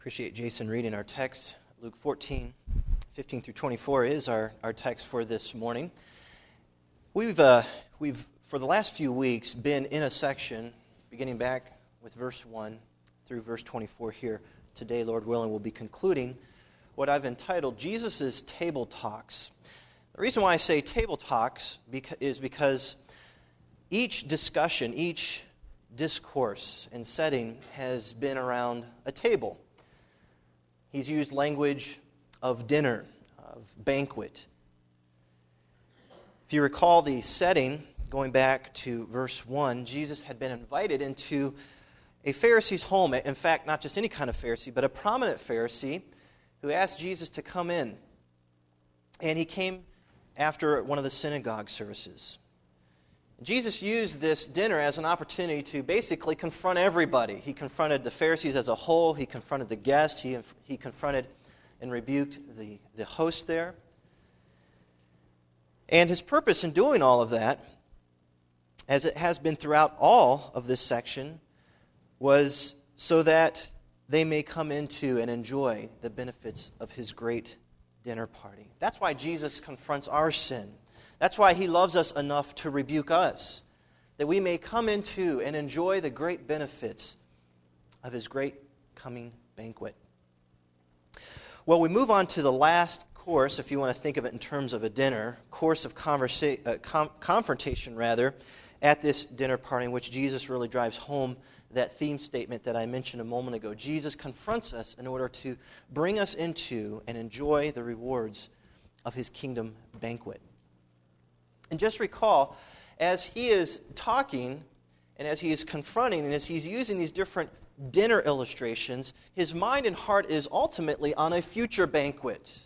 Appreciate Jason reading our text. Luke 14, 15 through 24 is our text for this morning. We've for the last few weeks been in a section beginning back with verse 1 through verse 24 here. Today, Lord willing, we'll be concluding what I've entitled Jesus' Table Talks. The reason why I say table talks is because each discussion, each discourse and setting has been around a table. He's used language of dinner, of banquet. If you recall the setting, going back to verse 1, Jesus had been invited into a Pharisee's home. In fact, not just any kind of Pharisee, but a prominent Pharisee who asked Jesus to come in. And he came after one of the synagogue services. Jesus used this dinner as an opportunity to basically confront everybody. He confronted the Pharisees as a whole. He confronted the guests. He confronted and rebuked the host there. And his purpose in doing all of that, as it has been throughout all of this section, was so that they may come into and enjoy the benefits of his great dinner party. That's why Jesus confronts our sin. That's why he loves us enough to rebuke us, that we may come into and enjoy the great benefits of his great coming banquet. Well, we move on to the last course, if you want to think of it in terms of a dinner, course of confrontation, at this dinner party, in which Jesus really drives home that theme statement that I mentioned a moment ago. Jesus confronts us in order to bring us into and enjoy the rewards of his kingdom banquet. And just recall, as he is talking, and as he is confronting, and as he's using these different dinner illustrations, his mind and heart is ultimately on a future banquet.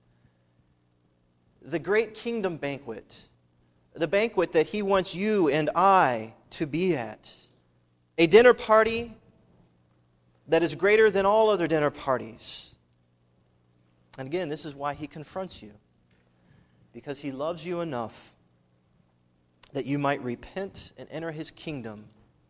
The great kingdom banquet. The banquet that he wants you and I to be at. A dinner party that is greater than all other dinner parties. And again, this is why he confronts you. Because he loves you enough that you might repent and enter his kingdom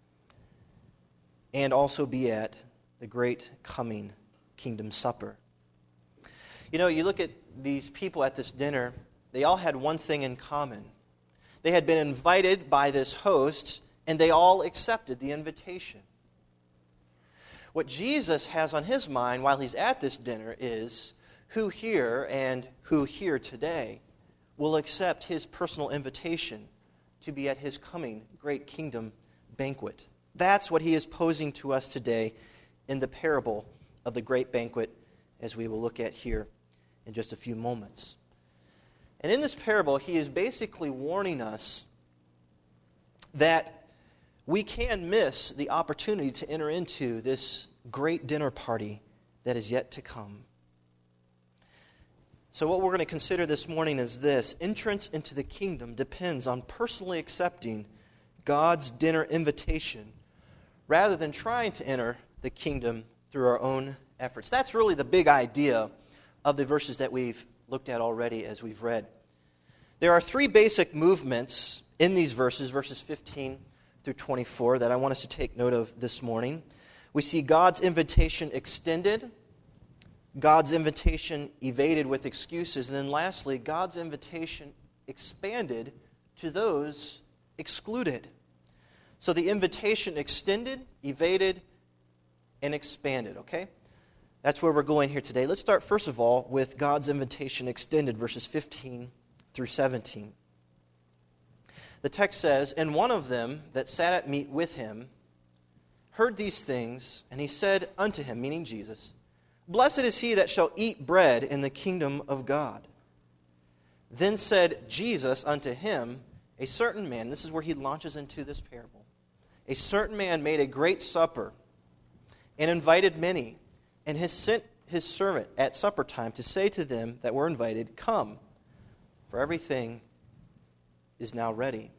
and also be at the great coming kingdom supper. You know, you look at these people at this dinner, they all had one thing in common. They had been invited by this host, and they all accepted the invitation. What Jesus has on his mind while he's at this dinner is who here and who here today will accept his personal invitation to be at his coming great kingdom banquet. That's what he is posing to us today in the parable of the great banquet, as we will look at here in just a few moments. And in this parable, he is basically warning us that we can miss the opportunity to enter into this great dinner party that is yet to come. So what we're going to consider this morning is this: entrance into the kingdom depends on personally accepting God's dinner invitation rather than trying to enter the kingdom through our own efforts. That's really the big idea of the verses that we've looked at already as we've read. There are three basic movements in these verses 15 through 24, that I want us to take note of this morning. We see God's invitation extended, God's invitation evaded with excuses, and then lastly, God's invitation expanded to those excluded. So the invitation extended, evaded, and expanded, okay? That's where we're going here today. Let's start first of all with God's invitation extended, verses 15 through 17. The text says, "And one of them that sat at meat with him heard these things, and he said unto him," meaning Jesus, "Blessed is he that shall eat bread in the kingdom of God. Then said Jesus unto him, a certain man," this is where he launches into this parable, "a certain man made a great supper, and invited many, and has sent his servant at supper time to say to them that were invited, Come, for everything is now ready."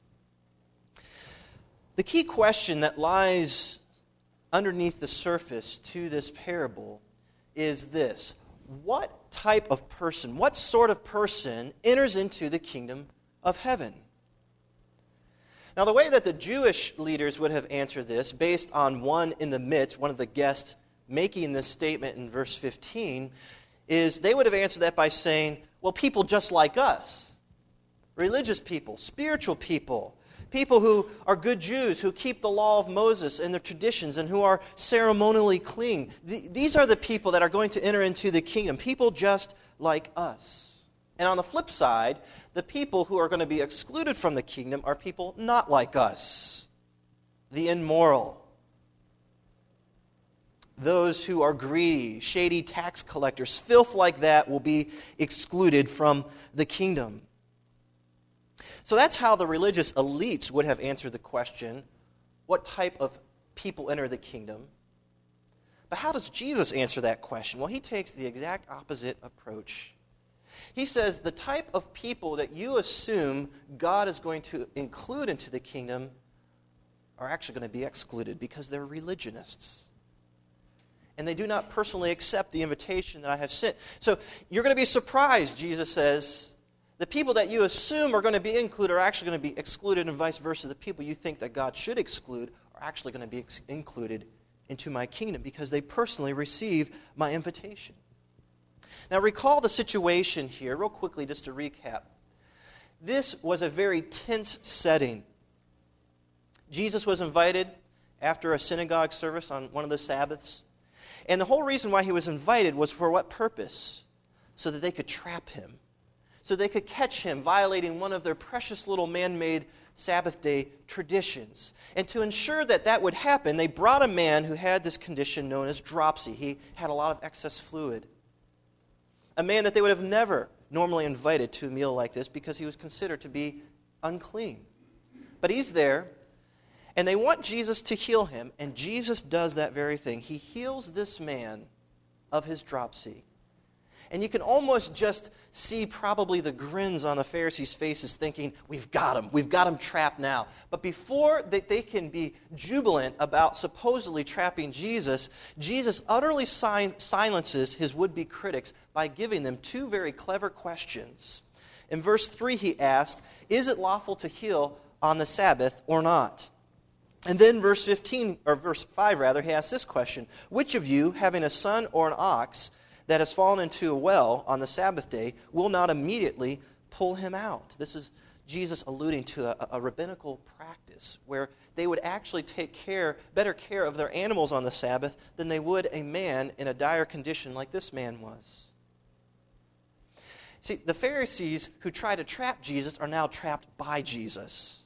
The key question that lies underneath the surface to this parable is this: what type of person, what sort of person enters into the kingdom of heaven? Now, the way that the Jewish leaders would have answered this, based on one in the midst, one of the guests making this statement in verse 15 is they would have answered that by saying, well, people just like us, religious people, spiritual people, people who are good Jews, who keep the law of Moses and their traditions and who are ceremonially clean. These are the people that are going to enter into the kingdom, people just like us. And on the flip side, the people who are going to be excluded from the kingdom are people not like us, the immoral, those who are greedy, shady tax collectors, filth like that will be excluded from the kingdom. So that's how the religious elites would have answered the question, what type of people enter the kingdom? But how does Jesus answer that question? Well, he takes the exact opposite approach. He says the type of people that you assume God is going to include into the kingdom are actually going to be excluded because they're religionists. And they do not personally accept the invitation that I have sent. So you're going to be surprised, Jesus says. The people that you assume are going to be included are actually going to be excluded, and vice versa. The people you think that God should exclude are actually going to be included into my kingdom because they personally receive my invitation. Now recall the situation here, real quickly, just to recap. This was a very tense setting. Jesus was invited after a synagogue service on one of the Sabbaths. And the whole reason why he was invited was for what purpose? So that they could trap him. So they could catch him violating one of their precious little man-made Sabbath day traditions. And to ensure that that would happen, they brought a man who had this condition known as dropsy. He had a lot of excess fluid. A man that they would have never normally invited to a meal like this because he was considered to be unclean. But he's there, and they want Jesus to heal him, and Jesus does that very thing. He heals this man of his dropsy. And you can almost just see probably the grins on the Pharisees' faces thinking, we've got him trapped now. But before they can be jubilant about supposedly trapping Jesus, Jesus utterly silences his would-be critics by giving them two very clever questions. In verse 3 he asked, is it lawful to heal on the Sabbath or not? And then verse 5, he asks this question, which of you, having a son or an ox that has fallen into a well on the Sabbath day, will not immediately pull him out? This is Jesus alluding to a rabbinical practice where they would actually take better care of their animals on the Sabbath than they would a man in a dire condition like this man was. See, the Pharisees who try to trap Jesus are now trapped by Jesus.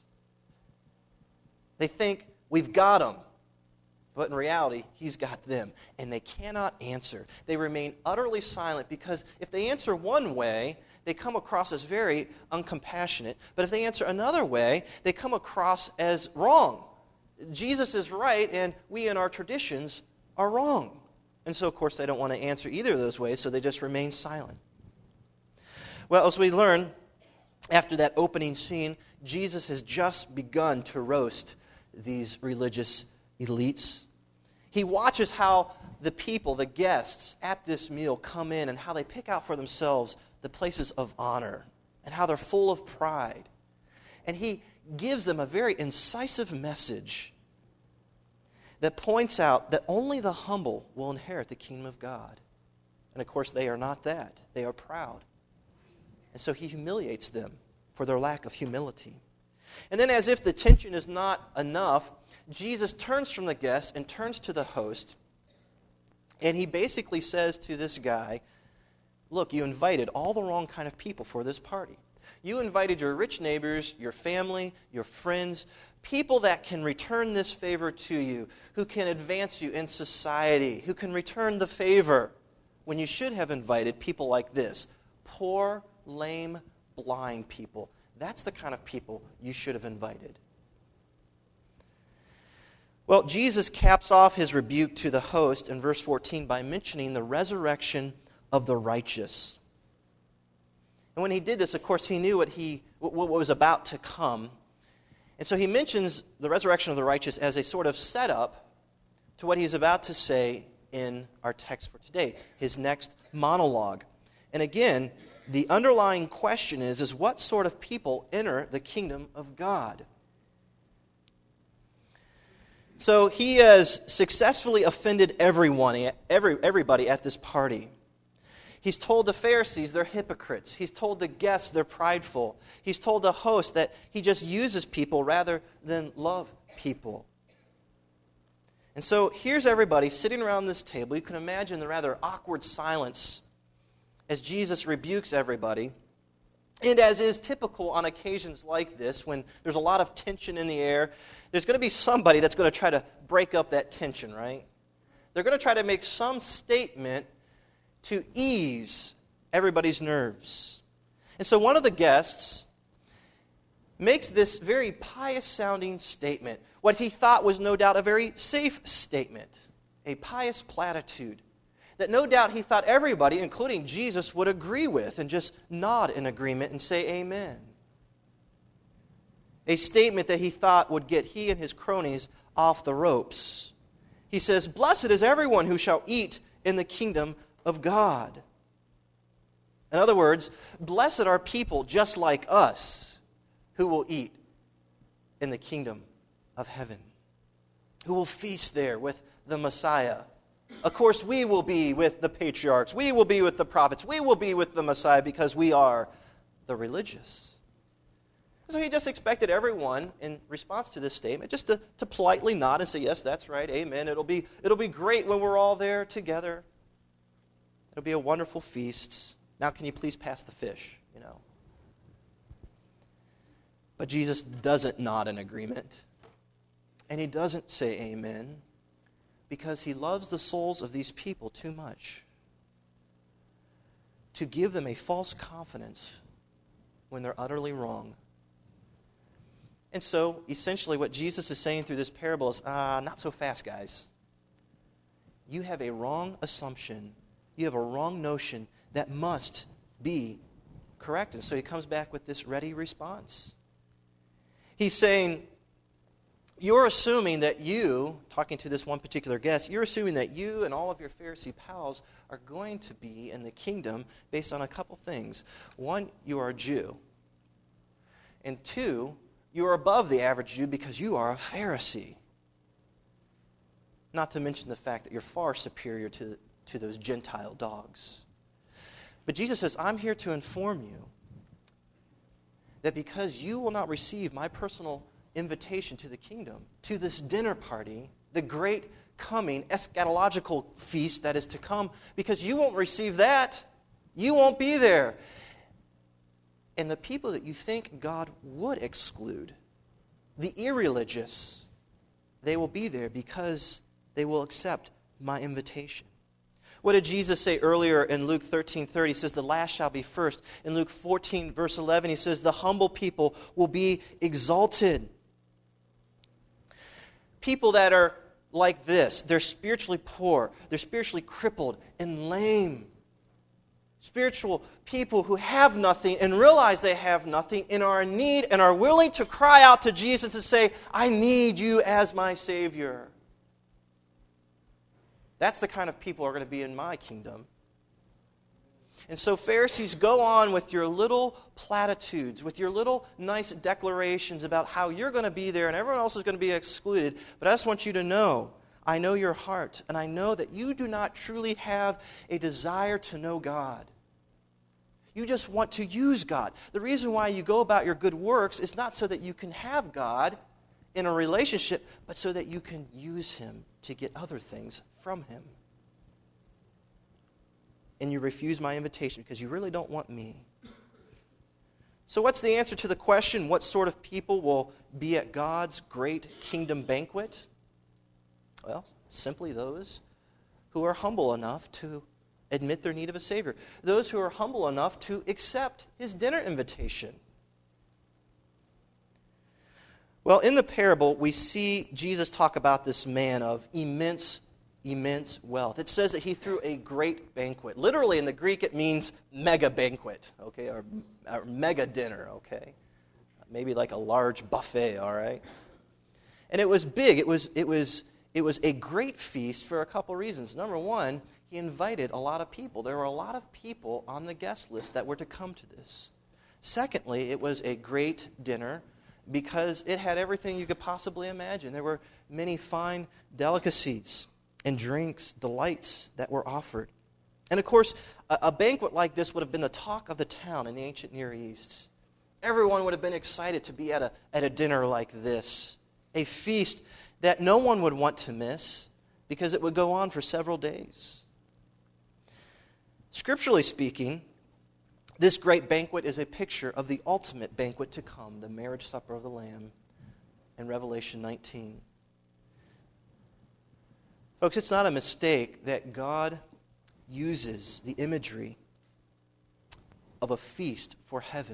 They think, we've got him. But in reality, he's got them. And they cannot answer. They remain utterly silent because if they answer one way, they come across as very uncompassionate. But if they answer another way, they come across as wrong. Jesus is right, and we in our traditions are wrong. And so, of course, they don't want to answer either of those ways, so they just remain silent. Well, as we learn, after that opening scene, Jesus has just begun to roast these religious elites. He watches how the people, the guests at this meal come in and how they pick out for themselves the places of honor and how they're full of pride. And he gives them a very incisive message that points out that only the humble will inherit the kingdom of God. And of course, they are not that. They are proud. And so he humiliates them for their lack of humility. And then as if the tension is not enough, Jesus turns from the guests and turns to the host. And he basically says to this guy, look, you invited all the wrong kind of people for this party. You invited your rich neighbors, your family, your friends, people that can return this favor to you, who can advance you in society, who can return the favor, when you should have invited people like this, poor, lame, blind people. That's the kind of people you should have invited. Well, Jesus caps off his rebuke to the host in verse 14 by mentioning the resurrection of the righteous. And when he did this, of course, he knew what was about to come. And so he mentions the resurrection of the righteous as a sort of setup to what he's about to say in our text for today, his next monologue. And again, the underlying question is what sort of people enter the kingdom of God? So he has successfully offended everybody at this party. He's told the Pharisees they're hypocrites. He's told the guests they're prideful. He's told the host that he just uses people rather than love people. And so here's everybody sitting around this table. You can imagine the rather awkward silence as Jesus rebukes everybody. And as is typical on occasions like this, when there's a lot of tension in the air, there's going to be somebody that's going to try to break up that tension, right? They're going to try to make some statement to ease everybody's nerves. And so one of the guests makes this very pious-sounding statement, what he thought was no doubt a very safe statement, a pious platitude that no doubt he thought everybody, including Jesus, would agree with and just nod in agreement and say amen. A statement that he thought would get he and his cronies off the ropes. He says, "Blessed is everyone who shall eat in the kingdom of God." In other words, blessed are people just like us who will eat in the kingdom of heaven, who will feast there with the Messiah. Of course, we will be with the patriarchs. We will be with the prophets. We will be with the Messiah because we are the religious. So he just expected everyone, in response to this statement, just to politely nod and say, yes, that's right, amen. It'll be great when we're all there together. It'll be a wonderful feast. Now can you please pass the fish, But Jesus doesn't nod in agreement. And he doesn't say amen because he loves the souls of these people too much to give them a false confidence when they're utterly wrong. And so, essentially, what Jesus is saying through this parable is, not so fast, guys. You have a wrong assumption. You have a wrong notion that must be corrected. So he comes back with this ready response. He's saying, you're assuming that you, talking to this one particular guest, you're assuming that you and all of your Pharisee pals are going to be in the kingdom based on a couple things. One, you are a Jew. And two, you are above the average Jew because you are a Pharisee. Not to mention the fact that you're far superior to those Gentile dogs. But Jesus says, I'm here to inform you that because you will not receive my personal invitation to the kingdom, to this dinner party, the great coming eschatological feast that is to come, because you won't receive that. You won't be there. And the people that you think God would exclude, the irreligious, they will be there because they will accept my invitation. What did Jesus say earlier in Luke 13:30? He says, the last shall be first. In Luke 14, verse 11, he says, the humble people will be exalted. People that are like this, they're spiritually poor, they're spiritually crippled and lame. Spiritual people who have nothing and realize they have nothing and are in need and are willing to cry out to Jesus and say, I need you as my Savior. That's the kind of people who are going to be in my kingdom. And so Pharisees, go on with your little platitudes, with your little nice declarations about how you're going to be there and everyone else is going to be excluded. But I just want you to know, I know your heart, and I know that you do not truly have a desire to know God. You just want to use God. The reason why you go about your good works is not so that you can have God in a relationship, but so that you can use Him to get other things from Him. And you refuse my invitation because you really don't want me. So what's the answer to the question, what sort of people will be at God's great kingdom banquet? Well, simply those who are humble enough to admit their need of a Savior. Those who are humble enough to accept His dinner invitation. Well, in the parable, we see Jesus talk about this man of immense wealth. It says that he threw a great banquet. Literally, in the Greek, it means mega banquet, okay, or mega dinner, okay? Maybe like a large buffet, all right? And it was big. It was a great feast for a couple reasons. Number one, he invited a lot of people. There were a lot of people on the guest list that were to come to this. Secondly, it was a great dinner because it had everything you could possibly imagine. There were many fine delicacies and drinks, delights that were offered. And of course, a banquet like this would have been the talk of the town in the ancient Near East. Everyone would have been excited to be at a dinner like this, a feast that no one would want to miss because it would go on for several days. Scripturally speaking, this great banquet is a picture of the ultimate banquet to come, the marriage supper of the Lamb in Revelation 19. Folks, it's not a mistake that God uses the imagery of a feast for heaven.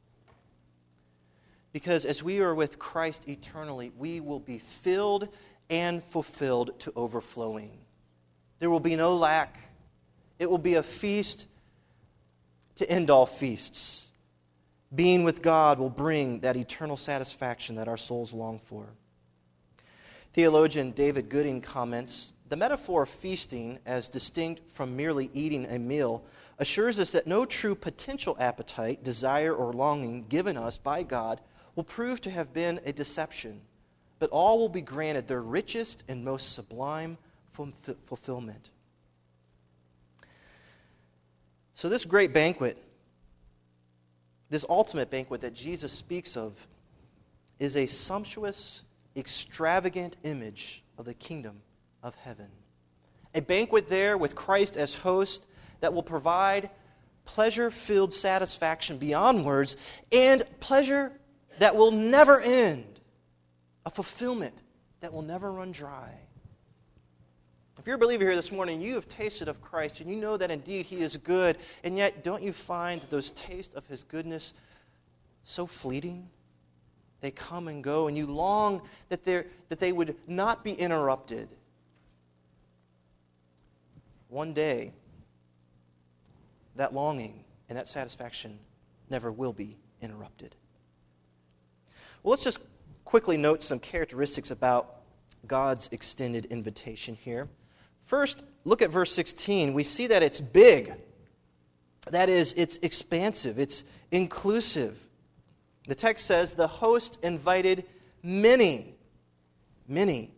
Because as we are with Christ eternally, we will be filled and fulfilled to overflowing. There will be no lack. It will be a feast to end all feasts. Being with God will bring that eternal satisfaction that our souls long for. Theologian David Gooding comments, the metaphor of feasting, as distinct from merely eating a meal, assures us that no true potential appetite, desire, or longing given us by God will prove to have been a deception, but all will be granted their richest and most sublime fulfillment. So this great banquet, this ultimate banquet that Jesus speaks of, is a sumptuous, extravagant image of the kingdom of heaven. A banquet there with Christ as host that will provide pleasure-filled satisfaction beyond words and pleasure that will never end. A fulfillment that will never run dry. If you're a believer here this morning, you have tasted of Christ and you know that indeed He is good, and yet don't you find those tastes of His goodness so fleeting? They come and go, and you long that they would not be interrupted. One day, that longing and that satisfaction never will be interrupted. Well, let's just quickly note some characteristics about God's extended invitation here. First, look at verse 16. We see that it's big. That is, it's expansive. It's inclusive. The text says the host invited many. Many.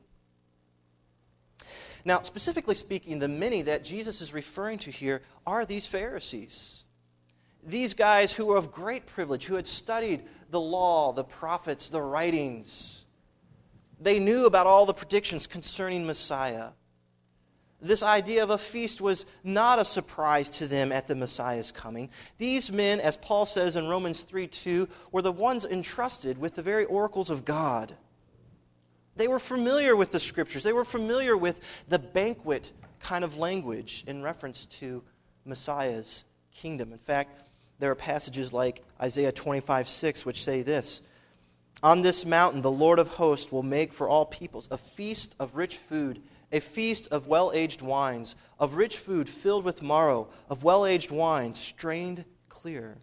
Now, specifically speaking, the many that Jesus is referring to here are these Pharisees. These guys who were of great privilege, who had studied the law, the prophets, the writings. They knew about all the predictions concerning Messiah. This idea of a feast was not a surprise to them at the Messiah's coming. These men, as Paul says in Romans 3:2, were the ones entrusted with the very oracles of God. They were familiar with the Scriptures. They were familiar with the banquet kind of language in reference to Messiah's kingdom. In fact, there are passages like Isaiah 25:6 which say this, "On this mountain the Lord of hosts will make for all peoples a feast of rich food, a feast of well-aged wines, of rich food filled with marrow, of well-aged wine strained clear."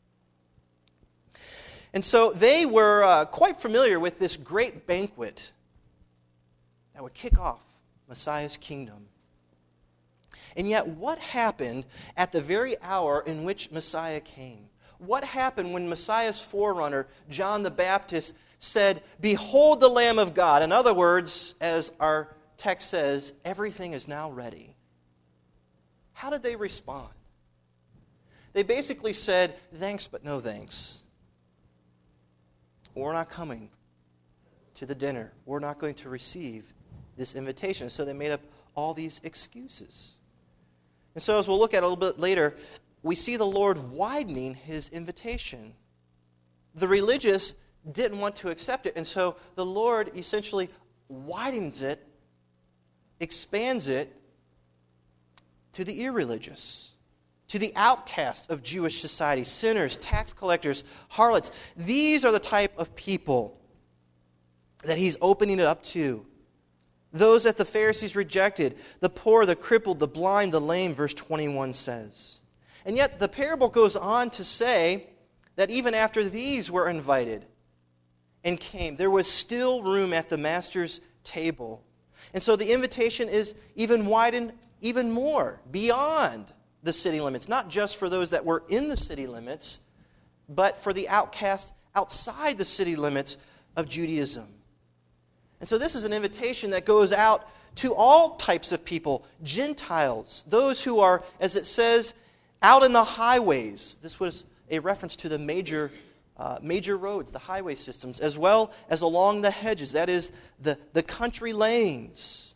And so they were quite familiar with this great banquet that would kick off Messiah's kingdom. And yet, what happened at the very hour in which Messiah came? What happened when Messiah's forerunner, John the Baptist, said, "Behold the Lamb of God"? In other words, as our text says, everything is now ready. How did they respond? They basically said, "Thanks, but no thanks. We're not coming to the dinner. We're not going to receive this invitation." So they made up all these excuses. And so as we'll look at a little bit later, we see the Lord widening His invitation. The religious didn't want to accept it, and so the Lord essentially widens it, expands it to the irreligious, to the outcast of Jewish society, sinners, tax collectors, harlots. These are the type of people that He's opening it up to. Those that the Pharisees rejected, the poor, the crippled, the blind, the lame, verse 21 says. And yet the parable goes on to say that even after these were invited and came, there was still room at the Master's table. And so the invitation is even widened even more, beyond the city limits. Not just for those that were in the city limits, but for the outcast outside the city limits of Judaism. And so this is an invitation that goes out to all types of people, Gentiles, those who are, as it says, out in the highways. This was a reference to the major roads, the highway systems, as well as along the hedges, that is, the country lanes.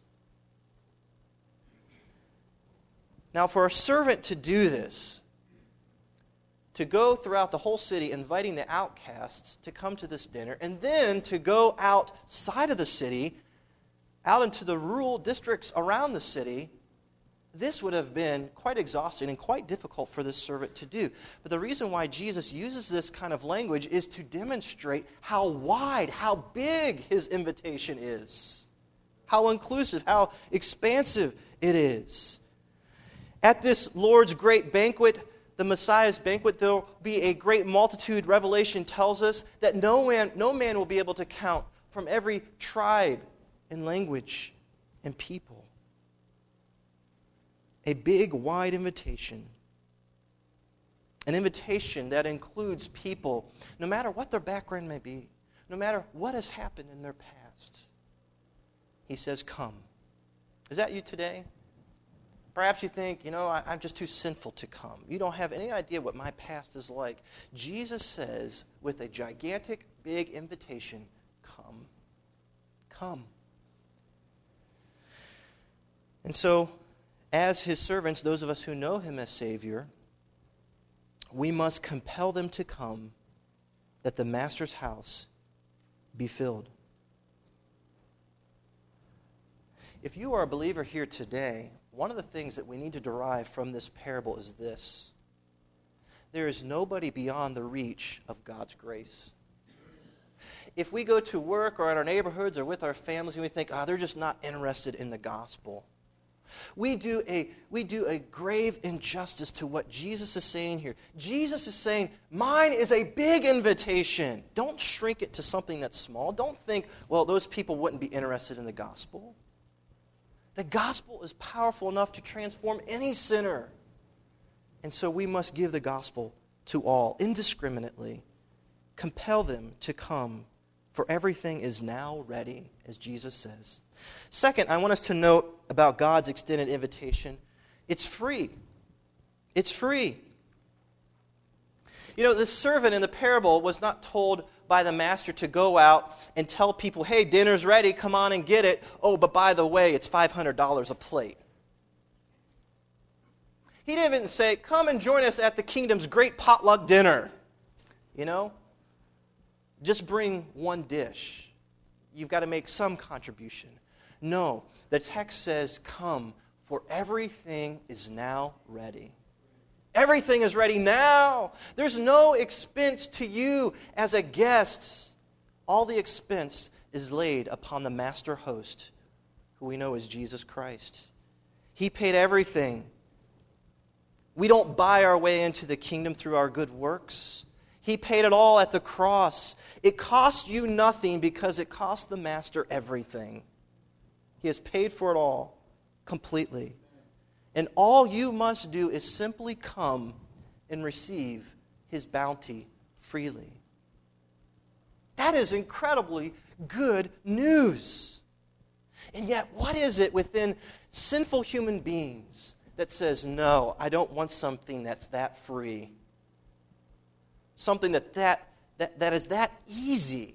Now, for a servant to do this, to go throughout the whole city inviting the outcasts to come to this dinner, and then to go outside of the city, out into the rural districts around the city, this would have been quite exhausting and quite difficult for this servant to do. But the reason why Jesus uses this kind of language is to demonstrate how wide, how big his invitation is, how inclusive, how expansive it is. At this Lord's great banquet, the Messiah's banquet, there will be a great multitude. Revelation tells us that no man will be able to count from every tribe and language and people. A big, wide invitation. An invitation that includes people, no matter what their background may be, no matter what has happened in their past. He says, come. Is that you today? Perhaps you think, I'm just too sinful to come. You don't have any idea what my past is like. Jesus says, with a gigantic, big invitation, come. Come. And so, as his servants, those of us who know him as Savior, we must compel them to come, that the Master's house be filled. If you are a believer here today, one of the things that we need to derive from this parable is this: there is nobody beyond the reach of God's grace. If we go to work or in our neighborhoods or with our families and we think, they're just not interested in the gospel, we do a grave injustice to what Jesus is saying here. Jesus is saying, mine is a big invitation. Don't shrink it to something that's small. Don't think, those people wouldn't be interested in the gospel. The gospel is powerful enough to transform any sinner. And so we must give the gospel to all, indiscriminately. Compel them to come, for everything is now ready, as Jesus says. Second, I want us to note about God's extended invitation. It's free. It's free. This servant in the parable was not told by the master to go out and tell people, hey, dinner's ready, come on and get it. Oh, but by the way, it's $500 a plate. He didn't even say, come and join us at the kingdom's great potluck dinner. Just bring one dish. You've got to make some contribution. No, the text says, come, for everything is now ready. Everything is ready now. There's no expense to you as a guest. All the expense is laid upon the master host, who we know is Jesus Christ. He paid everything. We don't buy our way into the kingdom through our good works. He paid it all at the cross. It cost you nothing because it cost the master everything. He has paid for it all completely. And all you must do is simply come and receive his bounty freely. That is incredibly good news. And yet, what is it within sinful human beings that says, no, I don't want something that's that free? Something that is that easy.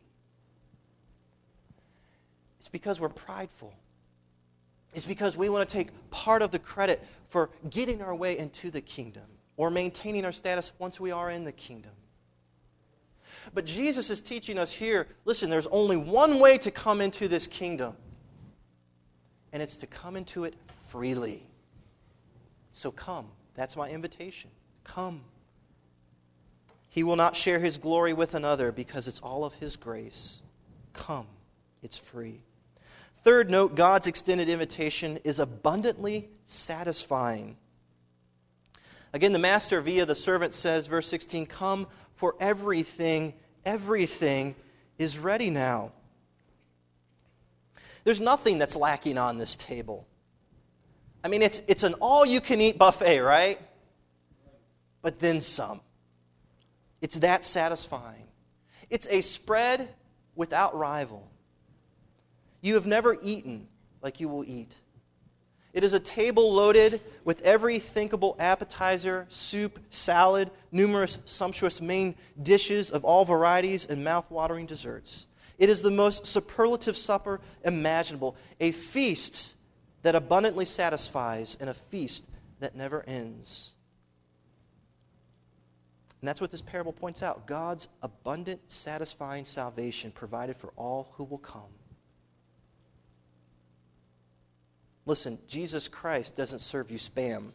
It's because we're prideful. It's because we want to take part of the credit for getting our way into the kingdom or maintaining our status once we are in the kingdom. But Jesus is teaching us here, listen, there's only one way to come into this kingdom, and it's to come into it freely. So come. That's my invitation. Come. He will not share his glory with another because it's all of his grace. Come. It's free. Third note, God's extended invitation is abundantly satisfying. Again, the master via the servant says, verse 16, come, for everything is ready now. There's nothing that's lacking on this table. I mean, it's an all-you-can-eat buffet, right? But then some. It's that satisfying. It's a spread without rival. You have never eaten like you will eat. It is a table loaded with every thinkable appetizer, soup, salad, numerous sumptuous main dishes of all varieties, and mouth-watering desserts. It is the most superlative supper imaginable, a feast that abundantly satisfies and a feast that never ends. And that's what this parable points out. God's abundant, satisfying salvation provided for all who will come. Listen, Jesus Christ doesn't serve you spam.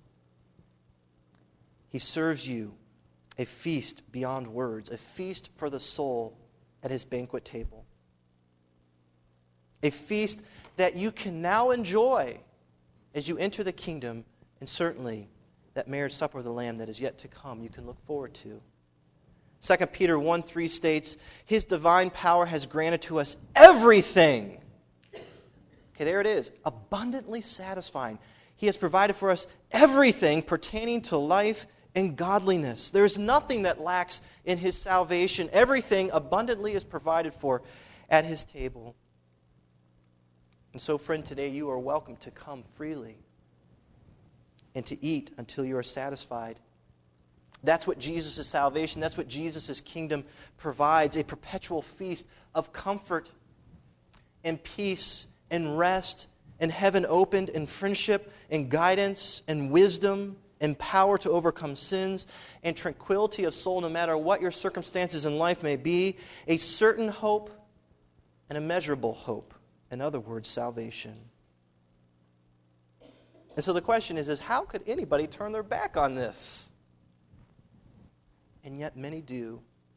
He serves you a feast beyond words, a feast for the soul at His banquet table. A feast that you can now enjoy as you enter the kingdom, and certainly that marriage supper of the Lamb that is yet to come you can look forward to. 2 Peter 1:3 states, His divine power has granted to us everything. Okay, there it is. Abundantly satisfying. He has provided for us everything pertaining to life and godliness. There is nothing that lacks in His salvation. Everything abundantly is provided for at His table. And so, friend, today you are welcome to come freely and to eat until you are satisfied. That's what Jesus' salvation, that's what Jesus' kingdom provides, a perpetual feast of comfort and peace and rest and heaven opened and friendship and guidance and wisdom and power to overcome sins and tranquility of soul no matter what your circumstances in life may be, a certain hope and a measurable hope. In other words, salvation. And so the question is how could anybody turn their back on this? And yet many do.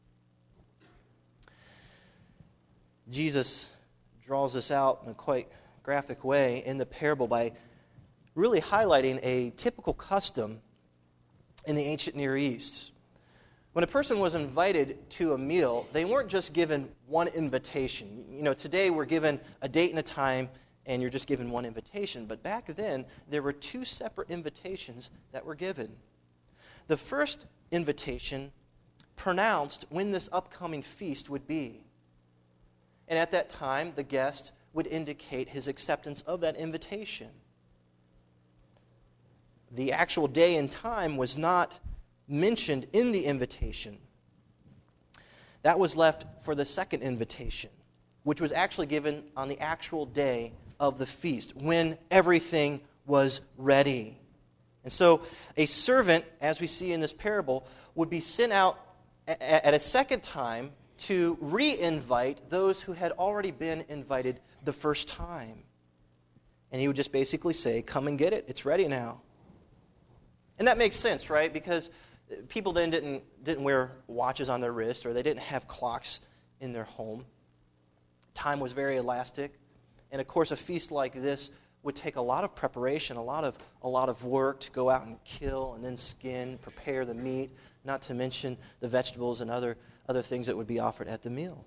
Jesus draws this out in a quite graphic way in the parable by really highlighting a typical custom in the ancient Near East. When a person was invited to a meal, they weren't just given one invitation. You know, today we're given a date and a time, and you're just given one invitation. But back then, there were two separate invitations that were given. The first invitation pronounced when this upcoming feast would be. And at that time, the guest would indicate his acceptance of that invitation. The actual day and time was not mentioned in the invitation. That was left for the second invitation, which was actually given on the actual day of the feast, when everything was ready. And so a servant, as we see in this parable, would be sent out at a second time to re-invite those who had already been invited the first time. And he would just basically say, come and get it, it's ready now. And that makes sense, right? Because people then didn't wear watches on their wrist, or they didn't have clocks in their home. Time was very elastic. And of course, a feast like this would take a lot of preparation, a lot of work to go out and kill and then skin, prepare the meat, not to mention the vegetables and other things that would be offered at the meal.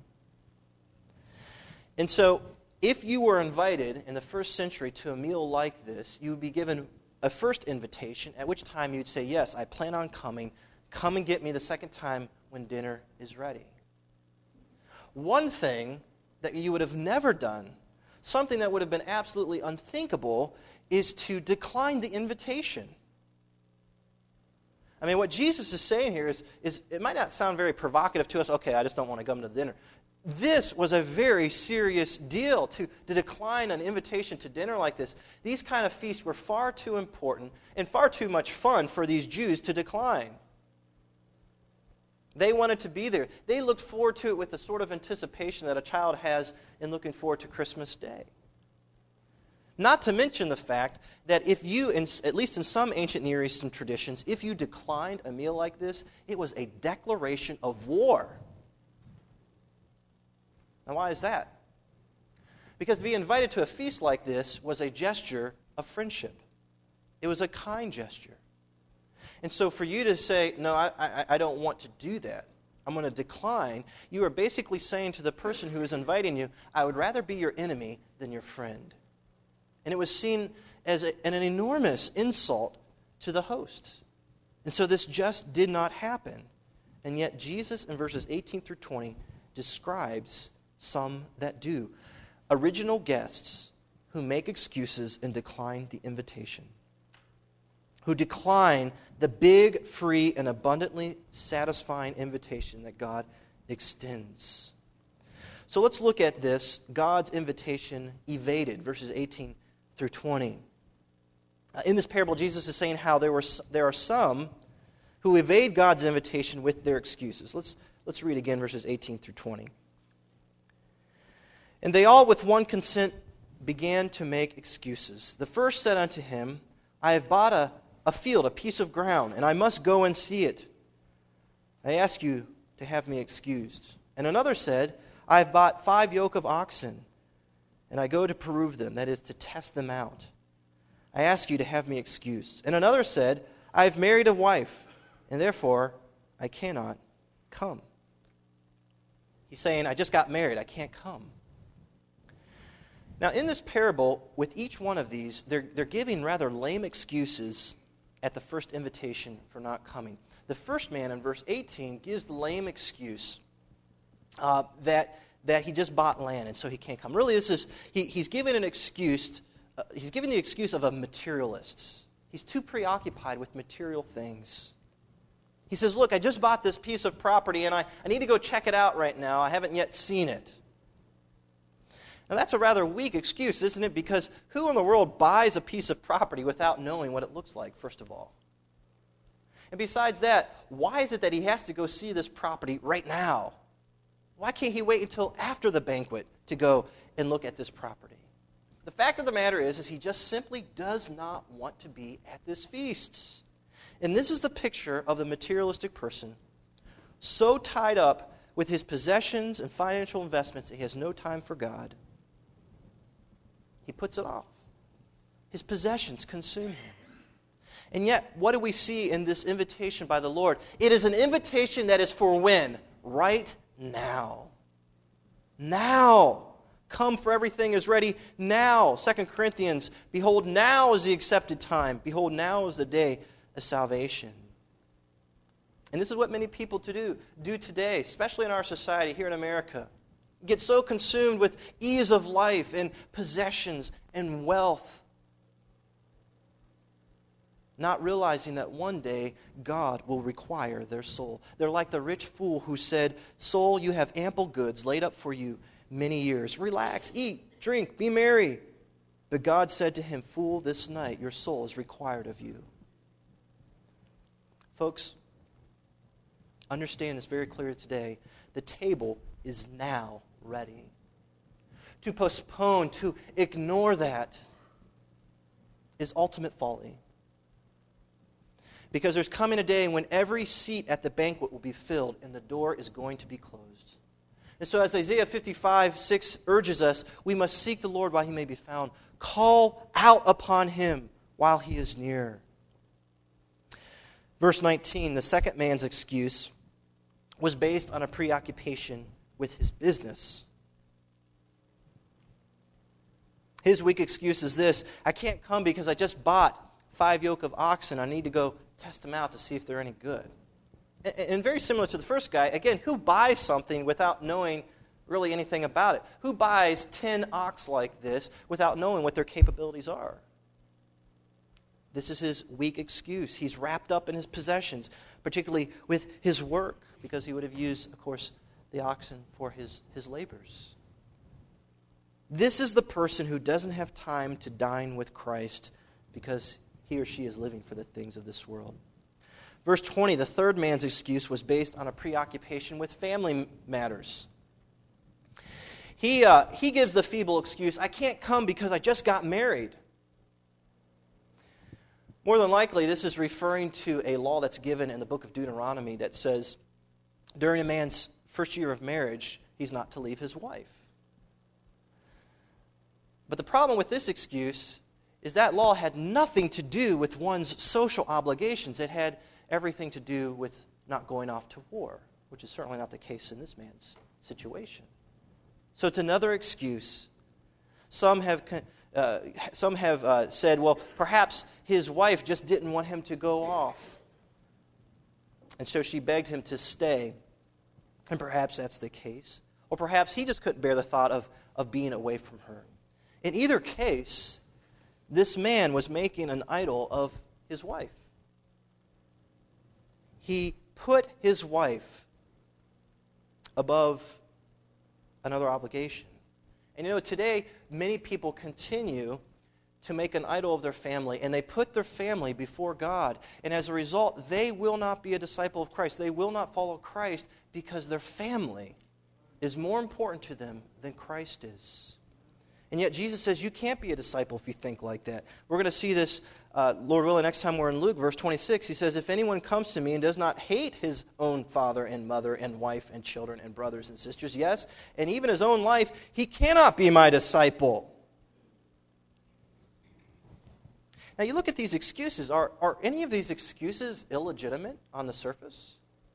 And so, if you were invited in the first century to a meal like this, you would be given a first invitation, at which time you'd say, yes, I plan on coming. Come and get me the second time when dinner is ready. One thing that you would have never done, something that would have been absolutely unthinkable, is to decline the invitation. I mean, what Jesus is saying here is it might not sound very provocative to us. Okay, I just don't want to come to dinner. This was a very serious deal to decline an invitation to dinner like this. These kind of feasts were far too important and far too much fun for these Jews to decline. They wanted to be there. They looked forward to it with the sort of anticipation that a child has in looking forward to Christmas Day. Not to mention the fact that if you, at least in some ancient Near Eastern traditions, if you declined a meal like this, it was a declaration of war. Now, why is that? Because to be invited to a feast like this was a gesture of friendship. It was a kind gesture. And so for you to say, no, I don't want to do that, I'm going to decline, you are basically saying to the person who is inviting you, I would rather be your enemy than your friend. And it was seen as an enormous insult to the host. And so this just did not happen. And yet Jesus in verses 18 through 20 describes some that do. Original guests who make excuses and decline the invitation. Who decline the big, free, and abundantly satisfying invitation that God extends. So let's look at this, God's invitation evaded, verses 18 through 20. In this parable, Jesus is saying how there are some who evade God's invitation with their excuses. Let's read again verses 18 through 20. And they all with one consent began to make excuses. The first said unto him, I have bought a field, a piece of ground, and I must go and see it. I ask you to have me excused. And another said, I have bought 5 yoke of oxen, and I go to prove them, that is, to test them out. I ask you to have me excused. And another said, I have married a wife, and therefore I cannot come. He's saying, I just got married, I can't come. Now, in this parable, with each one of these, they're giving rather lame excuses at the first invitation for not coming. The first man in verse 18 gives the lame excuse that he just bought land and so he can't come. Really, he's given an excuse. He's giving the excuse of a materialist. He's too preoccupied with material things. He says, look, I just bought this piece of property and I need to go check it out right now. I haven't yet seen it. Now, that's a rather weak excuse, isn't it? Because who in the world buys a piece of property without knowing what it looks like, first of all? And besides that, why is it that he has to go see this property right now? Why can't he wait until after the banquet to go and look at this property? The fact of the matter is he just simply does not want to be at this feast. And this is the picture of the materialistic person, so tied up with his possessions and financial investments that he has no time for God. He puts it off. His possessions consume him. And yet, what do we see in this invitation by the Lord? It is an invitation that is for when? Right now. Now. Come, for everything is ready now. 2 Corinthians, behold, now is the accepted time. Behold, now is the day of salvation. And this is what many people do today, especially in our society here in America. Get so consumed with ease of life and possessions and wealth, not realizing that one day God will require their soul. They're like the rich fool who said, soul, you have ample goods laid up for you many years. Relax, eat, drink, be merry. But God said to him, fool, this night your soul is required of you. Folks, understand this very clearly today. The table is now ready. To postpone, to ignore that is ultimate folly. Because there's coming a day when every seat at the banquet will be filled and the door is going to be closed. And so as Isaiah 55:6 urges us, we must seek the Lord while he may be found. Call out upon him while he is near. Verse 19, the second man's excuse was based on a preoccupation with his business. His weak excuse is this: I can't come because I just bought 5 yoke of oxen. I need to go test them out to see if they're any good. And very similar to the first guy, again, who buys something without knowing really anything about it? Who buys 10 ox like this without knowing what their capabilities are? This is his weak excuse. He's wrapped up in his possessions, particularly with his work, because he would have used, of course, the oxen for his labors. This is the person who doesn't have time to dine with Christ because he or she is living for the things of this world. Verse 20, the third man's excuse was based on a preoccupation with family matters. He gives the feeble excuse, I can't come because I just got married. More than likely, this is referring to a law that's given in the book of Deuteronomy that says during a man's first year of marriage, he's not to leave his wife. But the problem with this excuse is that law had nothing to do with one's social obligations. It had everything to do with not going off to war, which is certainly not the case in this man's situation. So it's another excuse. Some have said, well, perhaps his wife just didn't want him to go off. And so she begged him to stay. And perhaps that's the case. Or perhaps he just couldn't bear the thought of being away from her. In either case, this man was making an idol of his wife. He put his wife above another obligation. And today, many people continue to make an idol of their family, and they put their family before God. And as a result, they will not be a disciple of Christ. They will not follow Christ because their family is more important to them than Christ is. And yet Jesus says you can't be a disciple if you think like that. We're going to see this, Lord willing, next time we're in Luke, verse 26. He says, if anyone comes to me and does not hate his own father and mother and wife and children and brothers and sisters, yes, and even his own life, he cannot be my disciple. Now you look at these excuses. Are any of these excuses illegitimate on the surface?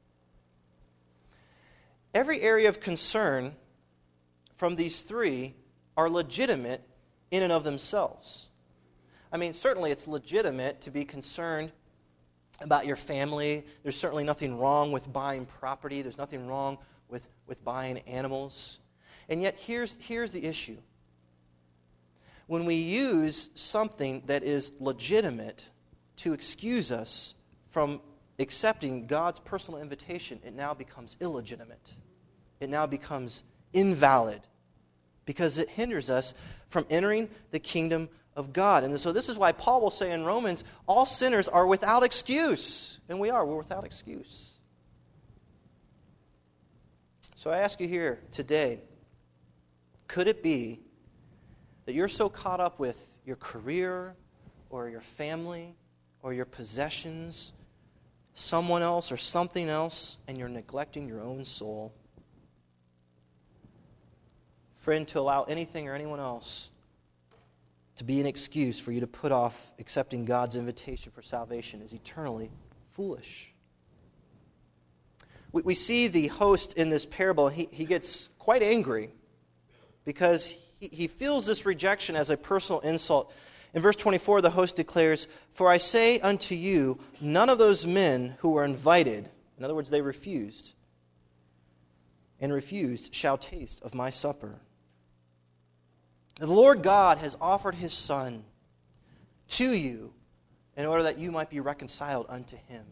Every area of concern from these three are legitimate in and of themselves. I mean, certainly it's legitimate to be concerned about your family. There's certainly nothing wrong with buying property. There's nothing wrong with buying animals. And yet here's the issue. When we use something that is legitimate to excuse us from accepting God's personal invitation, it now becomes illegitimate. It now becomes invalid because it hinders us from entering the kingdom of God. And so this is why Paul will say in Romans, all sinners are without excuse. And we're without excuse. So I ask you here today, could it be that you're so caught up with your career or your family or your possessions, someone else or something else, and you're neglecting your own soul? Friend, to allow anything or anyone else to be an excuse for you to put off accepting God's invitation for salvation is eternally foolish. We see the host in this parable, he gets quite angry because he feels this rejection as a personal insult. In verse 24, the host declares, for I say unto you, none of those men who were invited, in other words, they refused, shall taste of my supper. The Lord God has offered His Son to you in order that you might be reconciled unto Him.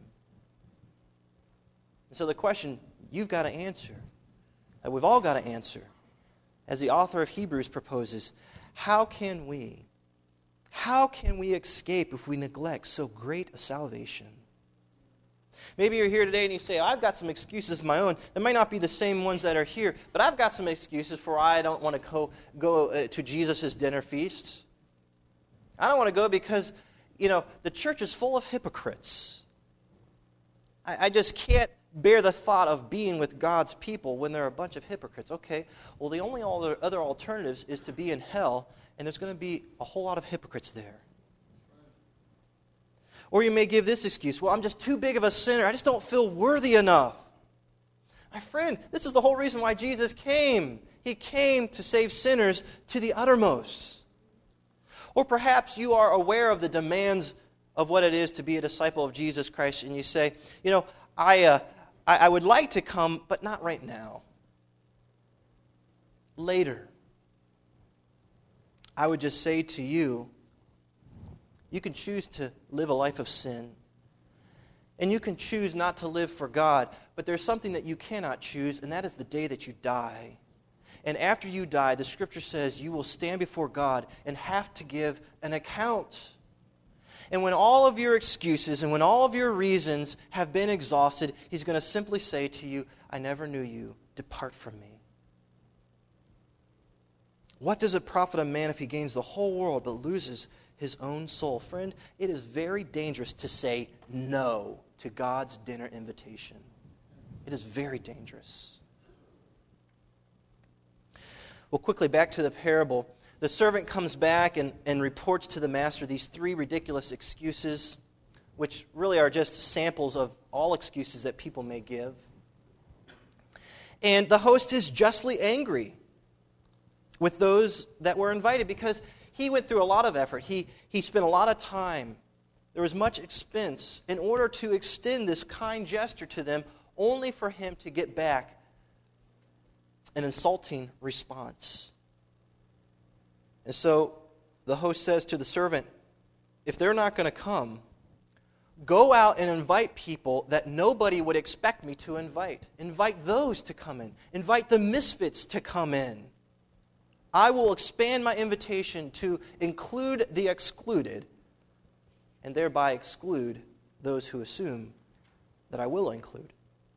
And so the question you've got to answer, that we've all got to answer, as the author of Hebrews proposes, how can we escape if we neglect so great a salvation? Maybe you're here today and you say, I've got some excuses of my own. They might not be the same ones that are here, but I've got some excuses for why I don't want to go to Jesus' dinner feast. I don't want to go because, the church is full of hypocrites. I just can't bear the thought of being with God's people when there are a bunch of hypocrites. Okay, well, the only other alternatives is to be in hell, and there's going to be a whole lot of hypocrites there. Or you may give this excuse, well, I'm just too big of a sinner. I just don't feel worthy enough. My friend, this is the whole reason why Jesus came. He came to save sinners to the uttermost. Or perhaps you are aware of the demands of what it is to be a disciple of Jesus Christ, and you say, I would like to come, but not right now. Later. I would just say to you, you can choose to live a life of sin. And you can choose not to live for God. But there's something that you cannot choose, and that is the day that you die. And after you die, the Scripture says you will stand before God and have to give an account. And when all of your excuses and when all of your reasons have been exhausted, He's going to simply say to you, I never knew you. Depart from me. What does it profit a man if he gains the whole world but loses his own soul? Friend, it is very dangerous to say no to God's dinner invitation. It is very dangerous. Well, quickly back to the parable. The servant comes back and reports to the master these three ridiculous excuses, which really are just samples of all excuses that people may give. And the host is justly angry with those that were invited because he went through a lot of effort. He spent a lot of time There was much expense in order to extend this kind gesture to them, only for him to get back an insulting response. And so the host says to the servant, if they're not going to come, go out and invite people that nobody would expect me to invite. Invite those to come in. Invite the misfits to come in. I will expand my invitation to include the excluded, and thereby exclude those who assume that I will include.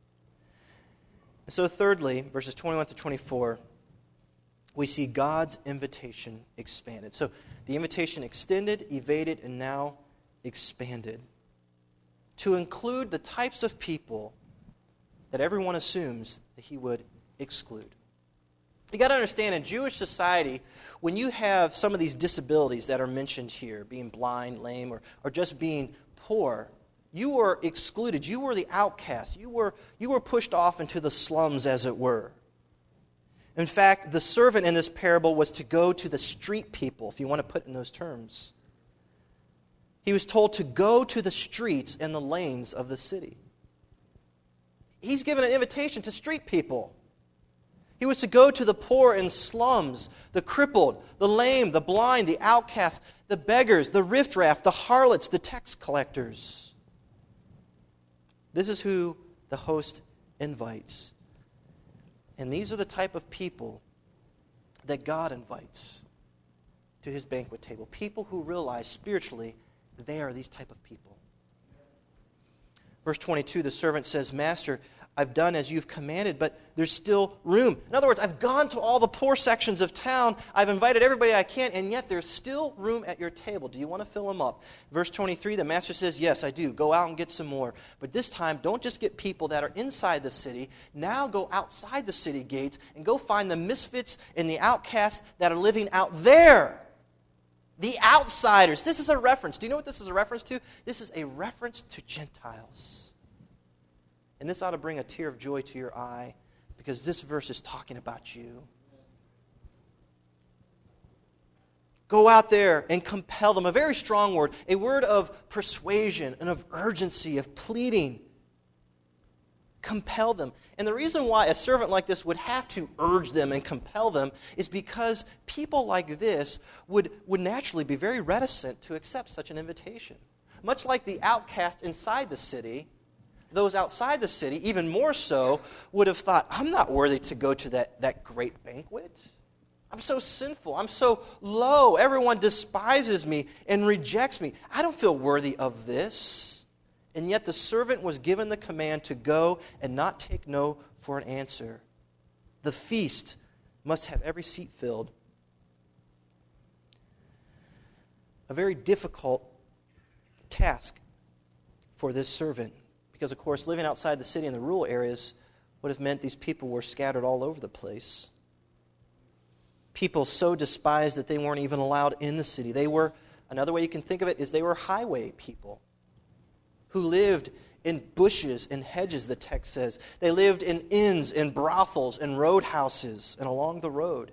And so thirdly, verses 21 to 24, we see God's invitation expanded. So the invitation extended, evaded, and now expanded to include the types of people that everyone assumes that he would exclude. You got to understand, in Jewish society, when you have some of these disabilities that are mentioned here, being blind, lame, or just being poor, you were excluded. You were the outcast. You were pushed off into the slums, as it were. In fact, the servant in this parable was to go to the street people, if you want to put it in those terms. He was told to go to the streets and the lanes of the city. He's given an invitation to street people. He was to go to the poor in slums, the crippled, the lame, the blind, the outcast, the beggars, the riffraff, the harlots, the tax collectors. This is who the host invites. And these are the type of people that God invites to his banquet table. People who realize spiritually they are these type of people. Verse 22, the servant says, Master, I've done as you've commanded, but there's still room. In other words, I've gone to all the poor sections of town. I've invited everybody I can, and yet there's still room at your table. Do you want to fill them up? Verse 23, the master says, yes, I do. Go out and get some more. But this time, don't just get people that are inside the city. Now go outside the city gates and go find the misfits and the outcasts that are living out there. The outsiders. This is a reference. Do you know what this is a reference to? This is a reference to Gentiles. And this ought to bring a tear of joy to your eye, because this verse is talking about you. Go out there and compel them. A very strong word. A word of persuasion and of urgency, of pleading. Compel them. And the reason why a servant like this would have to urge them and compel them is because people like this would naturally be very reticent to accept such an invitation. Much like the outcast inside the city, those outside the city, even more so, would have thought, I'm not worthy to go to that great banquet. I'm so sinful. I'm so low. Everyone despises me and rejects me. I don't feel worthy of this. And yet the servant was given the command to go and not take no for an answer. The feast must have every seat filled. A very difficult task for this servant. Because, of course, living outside the city in the rural areas would have meant these people were scattered all over the place. People so despised that they weren't even allowed in the city. They were, another way you can think of it, is they were highway people who lived in bushes and hedges, the text says. They lived in inns and brothels and roadhouses and along the road.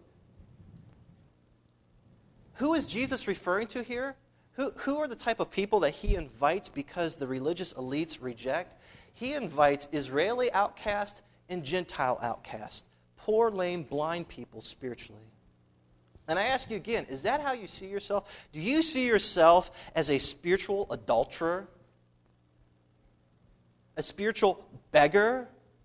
Who is Jesus referring to here? Who are the type of people that he invites because the religious elites reject? He invites Israeli outcasts and Gentile outcasts, poor, lame, blind people spiritually. And I ask you again, is that how you see yourself? Do you see yourself as a spiritual adulterer? A spiritual beggar?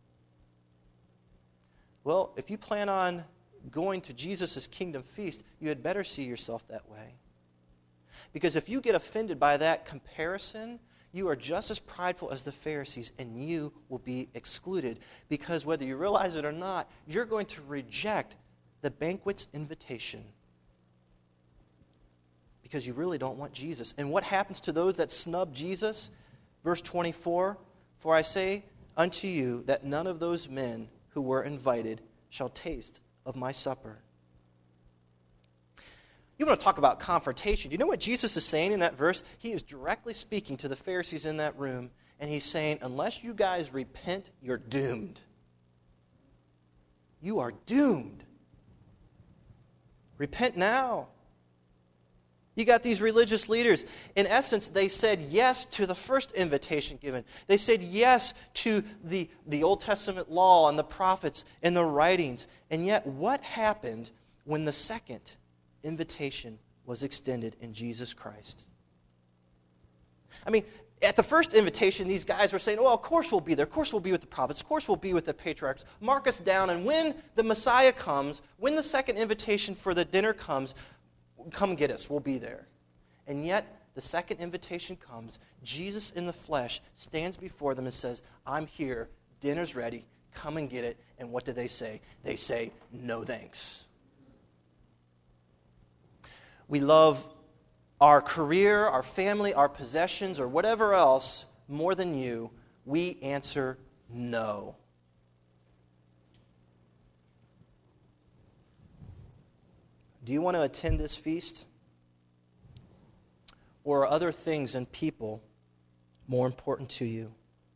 Well, if you plan on going to Jesus' kingdom feast, you had better see yourself that way. Because if you get offended by that comparison, you are just as prideful as the Pharisees, and you will be excluded. Because whether you realize it or not, you're going to reject the banquet's invitation. Because you really don't want Jesus. And what happens to those that snub Jesus? Verse 24, for I say unto you that none of those men who were invited shall taste of my supper. You want to talk about confrontation. Do you know what Jesus is saying in that verse? He is directly speaking to the Pharisees in that room, and he's saying, unless you guys repent, you're doomed. You are doomed. Repent now. You got these religious leaders. In essence, they said yes to the first invitation given. They said yes to the Old Testament law and the prophets and the writings. And yet, what happened when the second invitation was extended in Jesus Christ? I mean, at the first invitation, these guys were saying, oh, of course we'll be there. Of course we'll be with the prophets. Of course we'll be with the patriarchs. Mark us down. And when the Messiah comes, when the second invitation for the dinner comes, come get us. We'll be there. And yet, the second invitation comes. Jesus in the flesh stands before them and says, I'm here. Dinner's ready. Come and get it. And what do they say? They say, no thanks. We love our career, our family, our possessions, or whatever else more than you. We answer no. Do you want to attend this feast? Or are other things and people more important to you?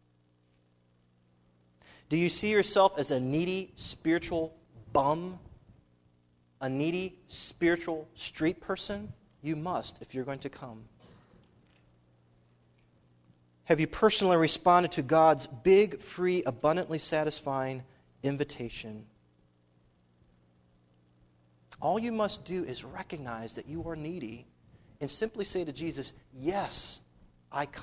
Do you see yourself as a needy spiritual bum? A needy spiritual street person? You must if you're going to come. Have you personally responded to God's big, free, abundantly satisfying invitation? All you must do is recognize that you are needy and simply say to Jesus, yes, I come.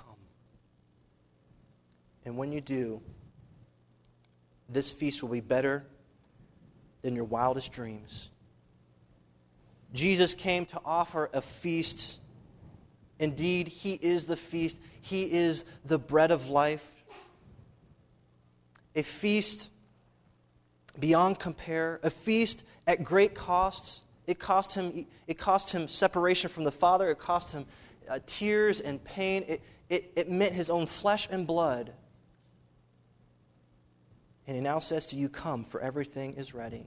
And when you do, this feast will be better than your wildest dreams. Jesus came to offer a feast. Indeed, He is the feast. He is the bread of life. A feast beyond compare. A feast at great costs. It cost him separation from the Father. It cost him tears and pain. It meant his own flesh and blood. And He now says to you, come, for everything is ready.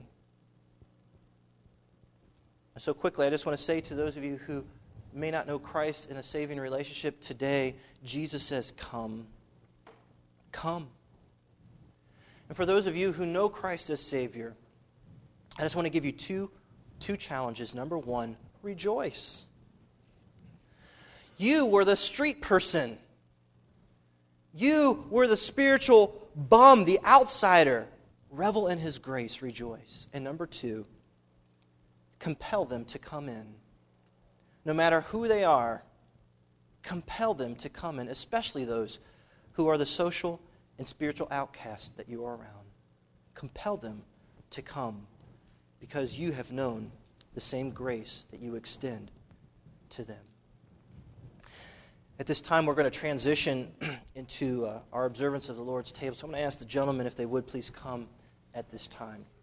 And so quickly, I just want to say to those of you who may not know Christ in a saving relationship today, Jesus says, come. Come. And for those of you who know Christ as Savior, I just want to give you two challenges. Number one, rejoice. You were the street person. You were the spiritual bum, the outsider. Revel in His grace, rejoice. And number two, compel them to come in. No matter who they are, compel them to come in, especially those who are the social and spiritual outcasts that you are around. Compel them to come because you have known the same grace that you extend to them. At this time, we're going to transition into our observance of the Lord's table. So I'm going to ask the gentlemen if they would please come at this time.